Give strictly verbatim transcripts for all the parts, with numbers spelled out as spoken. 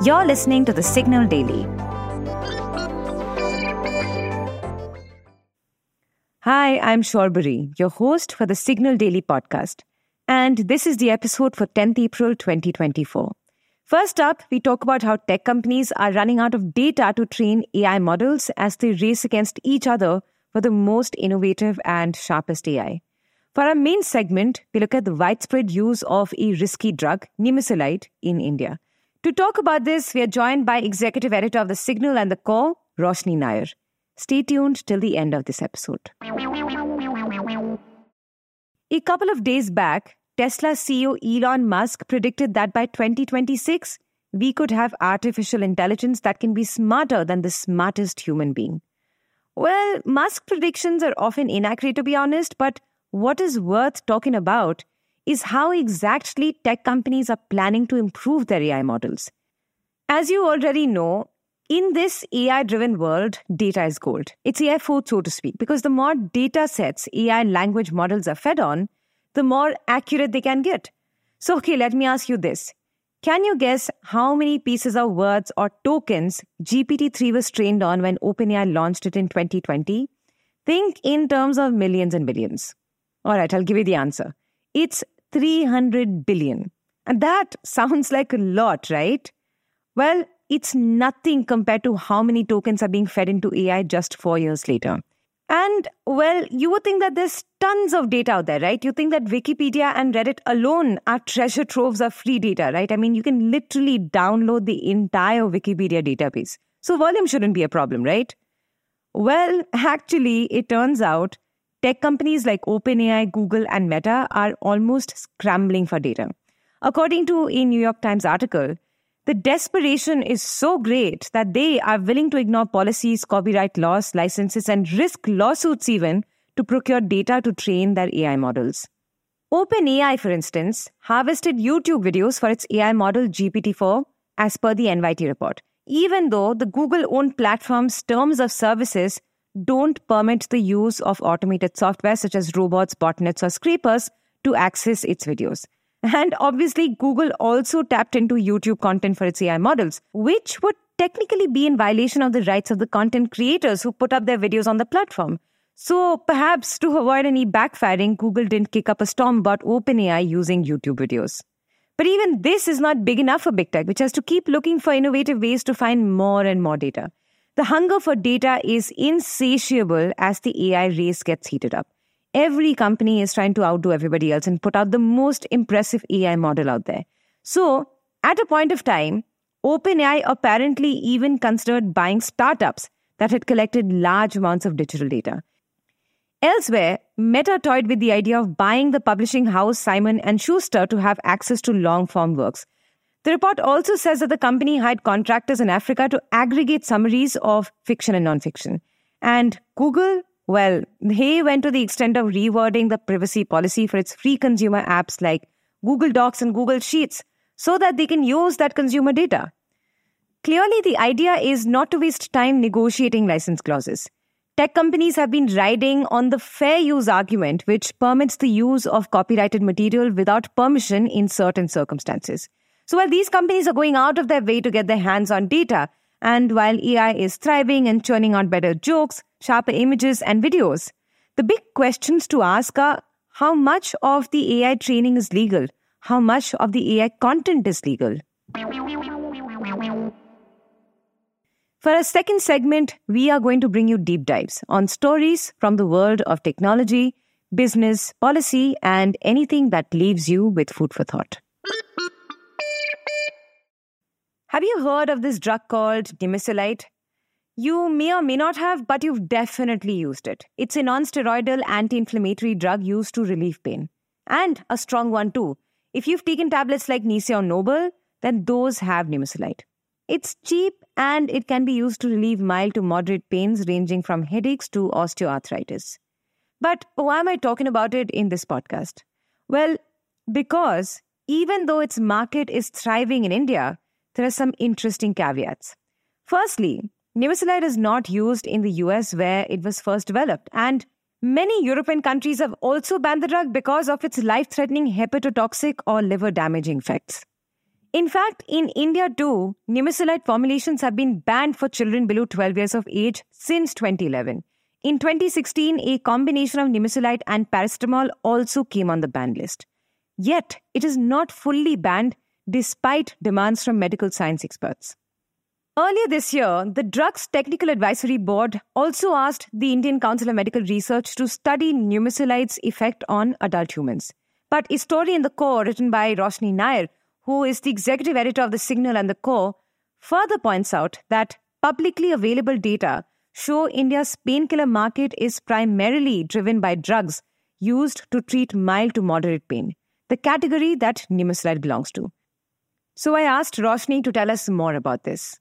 You're listening to The Signal Daily. Hi, I'm Shorbari, your host for The Signal Daily podcast. And this is the episode for tenth April twenty twenty-four. First up, we talk about how tech companies are running out of data to train A I models as they race against each other for the most innovative and sharpest A I. For our main segment, we look at the widespread use of a risky drug, Nimesulide, in India. To talk about this, we are joined by Executive Editor of The Signal and The Core, Roshni Nair. Stay tuned till the end of this episode. A couple of days back, Tesla C E O Elon Musk predicted that by twenty twenty-six, we could have artificial intelligence that can be smarter than the smartest human being. Well, Musk's predictions are often inaccurate, to be honest, but what is worth talking about is how exactly tech companies are planning to improve their A I models. As you already know, in this A I-driven world, data is gold. It's A I food, so to speak, because the more data sets A I language models are fed on, the more accurate they can get. So, okay, let me ask you this. Can you guess how many pieces of words or tokens G P T three was trained on when OpenAI launched it in twenty twenty? Think in terms of millions and billions. All right, I'll give you the answer. It's three hundred billion. And that sounds like a lot, right? Well, it's nothing compared to how many tokens are being fed into A I just four years later. And, well, you would think that there's tons of data out there, right? You think that Wikipedia and Reddit alone are treasure troves of free data, right? I mean, you can literally download the entire Wikipedia database. So volume shouldn't be a problem, right? Well, actually, it turns out tech companies like OpenAI, Google, and Meta are almost scrambling for data. According to a New York Times article, the desperation is so great that they are willing to ignore policies, copyright laws, licenses, and risk lawsuits even to procure data to train their A I models. OpenAI, for instance, harvested YouTube videos for its A I model G P T four as per the N Y T report, even though the Google-owned platform's terms of services don't permit the use of automated software such as robots, botnets, or scrapers to access its videos. And obviously, Google also tapped into YouTube content for its A I models, which would technically be in violation of the rights of the content creators who put up their videos on the platform. So perhaps to avoid any backfiring, Google didn't kick up a storm about OpenAI using YouTube videos. But even this is not big enough for big tech, which has to keep looking for innovative ways to find more and more data. The hunger for data is insatiable as the A I race gets heated up. Every company is trying to outdo everybody else and put out the most impressive A I model out there. So, at a point of time, OpenAI apparently even considered buying startups that had collected large amounts of digital data. Elsewhere, Meta toyed with the idea of buying the publishing house Simon and Schuster to have access to long-form works. The report also says that the company hired contractors in Africa to aggregate summaries of fiction and nonfiction. And Google, well, they went to the extent of rewording the privacy policy for its free consumer apps like Google Docs and Google Sheets so that they can use that consumer data. Clearly, the idea is not to waste time negotiating license clauses. Tech companies have been riding on the fair use argument, which permits the use of copyrighted material without permission in certain circumstances. So while these companies are going out of their way to get their hands on data, and while A I is thriving and churning out better jokes, sharper images, and videos, the big questions to ask are how much of the A I training is legal? How much of the A I content is legal? For our second segment, we are going to bring you deep dives on stories from the world of technology, business, policy, and anything that leaves you with food for thought. Have you heard of this drug called Nimesulide? You may or may not have, but you've definitely used it. It's a non-steroidal anti-inflammatory drug used to relieve pain. And a strong one too. If you've taken tablets like Nisia or Noble, then those have Nimesulide. It's cheap and it can be used to relieve mild to moderate pains ranging from headaches to osteoarthritis. But why am I talking about it in this podcast? Well, because even though its market is thriving in India, there are some interesting caveats. Firstly, Nimesulide is not used in the U S where it was first developed, and many European countries have also banned the drug because of its life-threatening hepatotoxic or liver-damaging effects. In fact, in India too, nimesulide formulations have been banned for children below twelve years of age since twenty eleven. In twenty sixteen, a combination of nimesulide and paracetamol also came on the banned list. Yet, it is not fully banned despite demands from medical science experts. Earlier this year, the Drugs Technical Advisory Board also asked the Indian Council of Medical Research to study nimesulide's effect on adult humans. But a story in The Core written by Roshni Nair, who is the executive editor of The Signal and The Core, further points out that publicly available data show India's painkiller market is primarily driven by drugs used to treat mild to moderate pain, the category that nimesulide belongs to. So I asked Roshni to tell us more about this.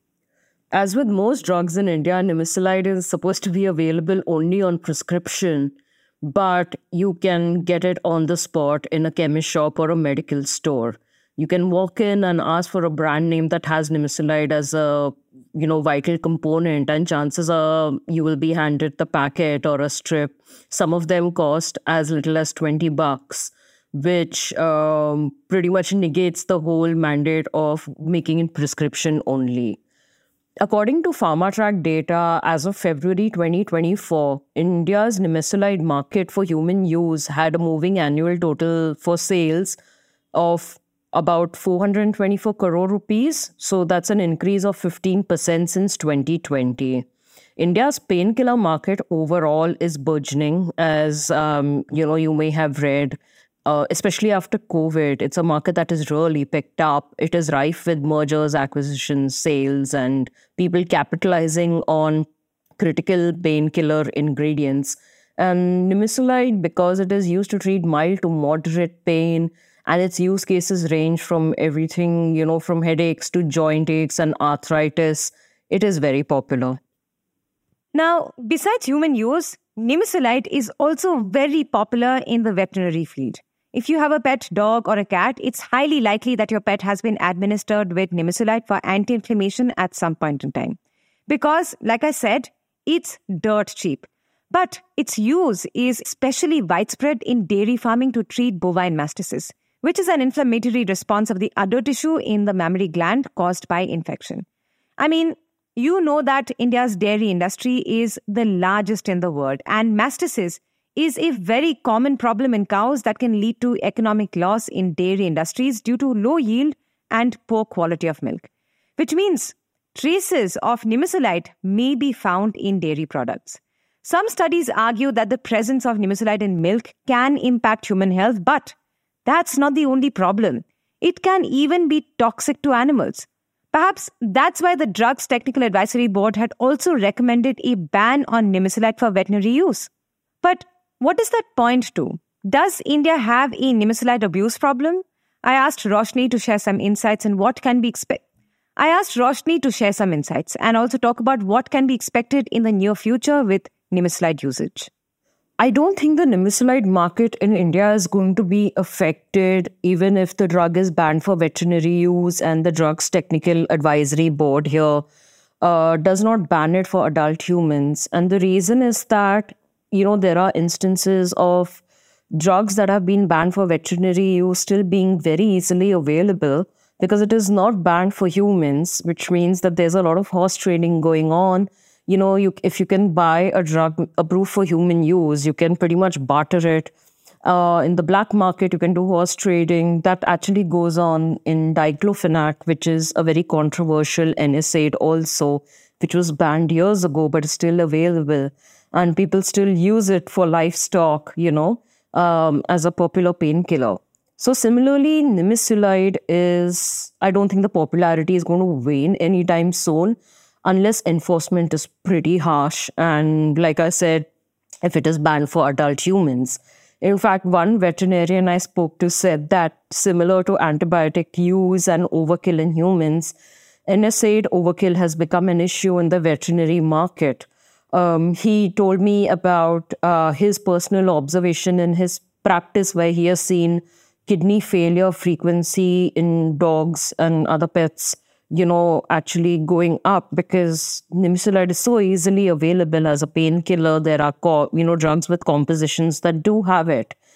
As with most drugs in India, nimesulide is supposed to be available only on prescription, but you can get it on the spot in a chemist shop or a medical store. You can walk in and ask for a brand name that has nimesulide as a, you know, vital component, and chances are you will be handed the packet or a strip. Some of them cost as little as twenty bucks, which um, pretty much negates the whole mandate of making it prescription only. According to PharmaTrack data, as of February twenty twenty-four, India's nimesulide market for human use had a moving annual total for sales of about four hundred twenty-four crore rupees. So that's an increase of fifteen percent since twenty twenty. India's painkiller market overall is burgeoning, as um, you know, you may have read. Uh, especially after COVID, it's a market that has really picked up. It is rife with mergers, acquisitions, sales, and people capitalizing on critical painkiller ingredients. And nimesulide, because it is used to treat mild to moderate pain, and its use cases range from everything, you know, from headaches to joint aches and arthritis, it is very popular. Now, besides human use, nimesulide is also very popular in the veterinary field. If you have a pet dog or a cat, it's highly likely that your pet has been administered with nimesulide for anti-inflammation at some point in time. Because, like I said, it's dirt cheap. But its use is especially widespread in dairy farming to treat bovine mastitis, which is an inflammatory response of the udder tissue in the mammary gland caused by infection. I mean, you know that India's dairy industry is the largest in the world, and mastitis is a very common problem in cows that can lead to economic loss in dairy industries due to low yield and poor quality of milk, which means traces of nimesulide may be found in dairy products. Some studies argue that the presence of nimesulide in milk can impact human health, but that's not the only problem. It can even be toxic to animals. Perhaps that's why the Drugs Technical Advisory Board had also recommended a ban on nimesulide for veterinary use. But what does that point to? Does India have a nimesulide abuse problem? I asked Roshni to share some insights and what can be expected. I asked Roshni to share some insights and also talk about what can be expected in the near future with nimesulide usage. I don't think the nimesulide market in India is going to be affected even if the drug is banned for veterinary use, and the Drugs Technical Advisory Board here uh, does not ban it for adult humans. And the reason is that, you know, there are instances of drugs that have been banned for veterinary use still being very easily available because it is not banned for humans, which means that there's a lot of horse trading going on. You know, you, if you can buy a drug approved for human use, you can pretty much barter it. Uh, in the black market, you can do horse trading. That actually goes on in diclofenac, which is a very controversial N SAID also, which was banned years ago, but is still available. And people still use it for livestock, you know, um, as a popular painkiller. So similarly, nimesulide is, I don't think the popularity is going to wane anytime soon unless enforcement is pretty harsh. And like I said, if it is banned for adult humans. In fact, one veterinarian I spoke to said that similar to antibiotic use and overkill in humans, N SAID overkill has become an issue in the veterinary market. Um, he told me about uh, his personal observation in his practice where he has seen kidney failure frequency in dogs and other pets, you know, actually going up because nimesulide is so easily available as a painkiller. There are, co- you know, drugs with compositions that do have it.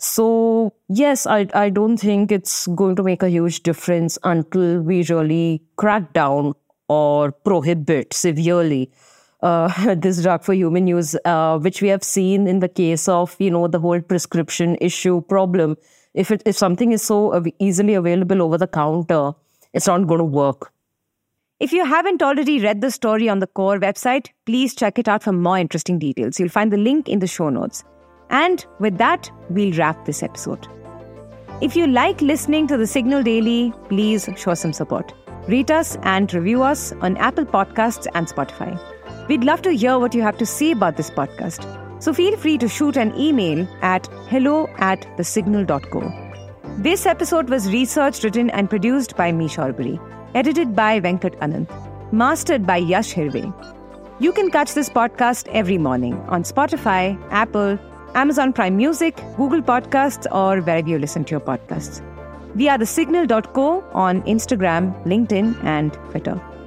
So, yes, I, I don't think it's going to make a huge difference until we really crack down or prohibit severely uh, this drug for human use, uh, which we have seen in the case of, you know, the whole prescription issue problem. If it if something is so easily available over the counter, it's not going to work. If you haven't already read the story on the Core website, please check it out for more interesting details. You'll find the link in the show notes. And with that, we'll wrap this episode. If you like listening to The Signal Daily, please show some support. Rate us and review us on Apple Podcasts and Spotify. We'd love to hear what you have to say about this podcast. So feel free to shoot an email at hello at the signal dot co. This episode was researched, written and produced by me, Sharbari. Edited by Venkat Anand. Mastered by Yash Hirve. You can catch this podcast every morning on Spotify, Apple, Amazon Prime Music, Google Podcasts, or wherever you listen to your podcasts. We are the signal dot co on Instagram, LinkedIn, and Twitter.